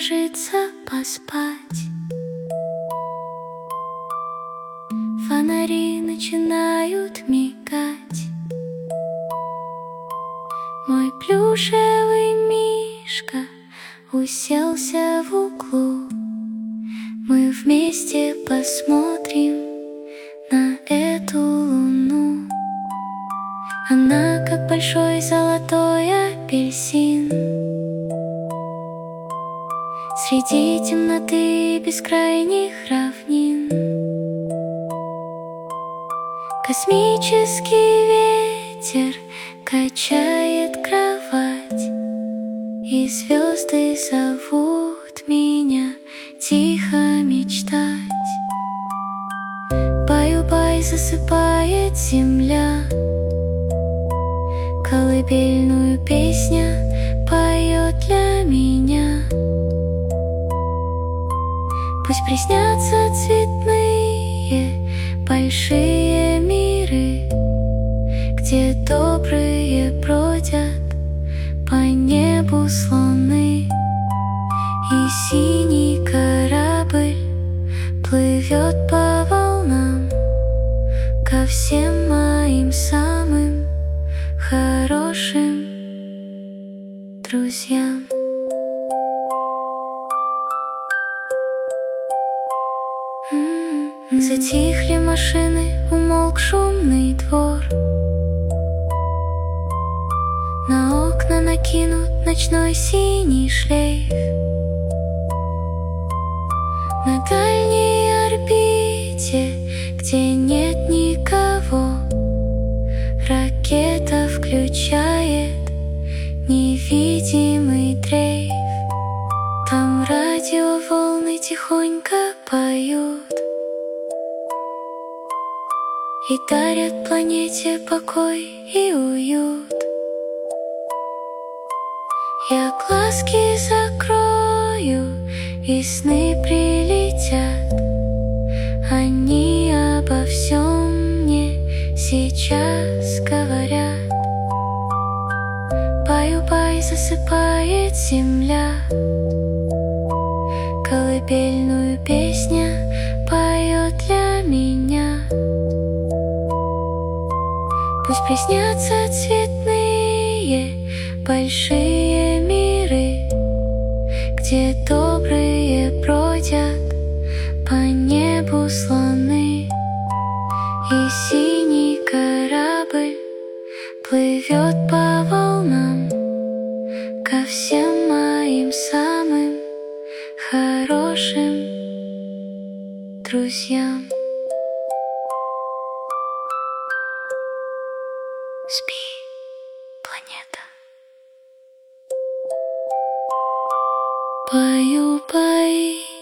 ложится поспать. Фонари начинают мигать. Мой плюшевый мишка уселся в углу. Мы вместе посмотрим на эту луну. Она как большой золотой апельсин среди темноты бескрайних равнин. Космический ветер качает кровать, и звезды зовут меня тихо мечтать. Баю-бай засыпает земля, колыбельную песня поет для меня. Пусть приснятся цветные большие миры, где добрые бродят по небу слоны, и синий корабль плывет по волнам ко всем моим самым хорошим друзьям. Затихли машины, умолк шумный двор. На окна накинут ночной синий шлейф. На дальней орбите, где нет никого, ракета включает невидимый дрейф. Там радиоволны тихонько поют и дарят планете покой и уют. Я глазки закрою, и сны прилетят. Они обо всем мне сейчас говорят. Баю-бай засыпает земля, колыбельную песня поет для меня. Пусть приснятся цветные большие миры, где добрые бродят по небу слоны, и синий корабль плывет по волнам ко всем моим самым хорошим друзьям. Спи, планета. Баю-бай.